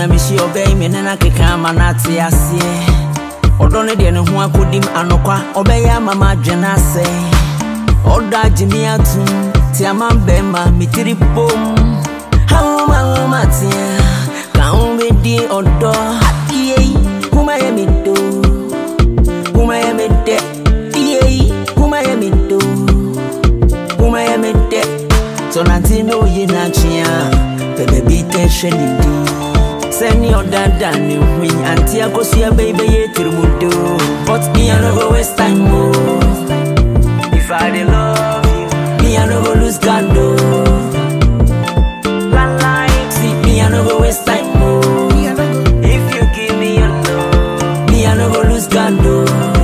me she obey me na keka ma na te ase odo ne de ne ho akodim anokwa obeya mama dwena se oda jini atu ti amambe ma mitiri bom how ma tia ka on be di odo ye kuma ye mi do kuma ye mi de ye kuma ye mi do kuma ye mi de so nanti no ye na chia baby te sheni di send your dada ni win anti akosia baby ye tirmudo but me I no go waste time mo if I dey love you me I no go lose God do like see me I no go waste time mo if you give me your love me I no go lose God do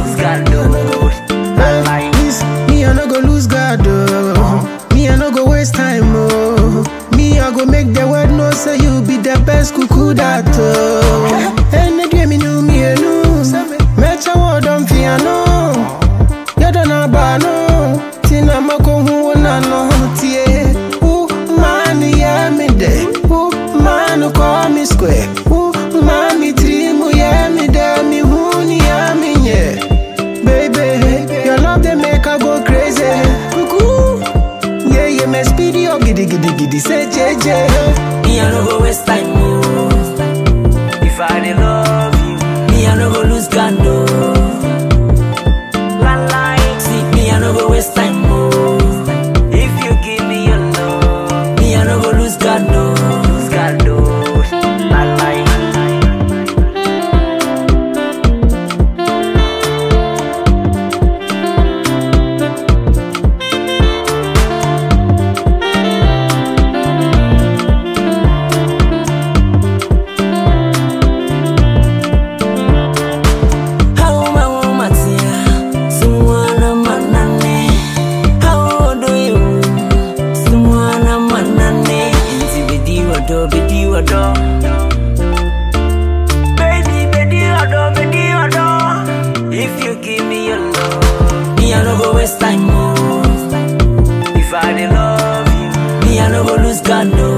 like me I no go lose God do me I no go waste time mo me I go make the world know say you be the best cuckoo that any day me know me alone mecha word on piano you don't know about no tina mako hu na no tie man yeah me de man call me square man me trimu yeah me de me hu ni yeah me yeah baby your love they make I go crazy cuckoo yeah me speedy up giddy say JJ me I no go waste time mo if I dey love you me I no go lose God no like see me I no go waste time mo if you give me your love me I no go lose God no like if you give me your love, me I no go waste time more. If I dey love you, me I no go lose God no.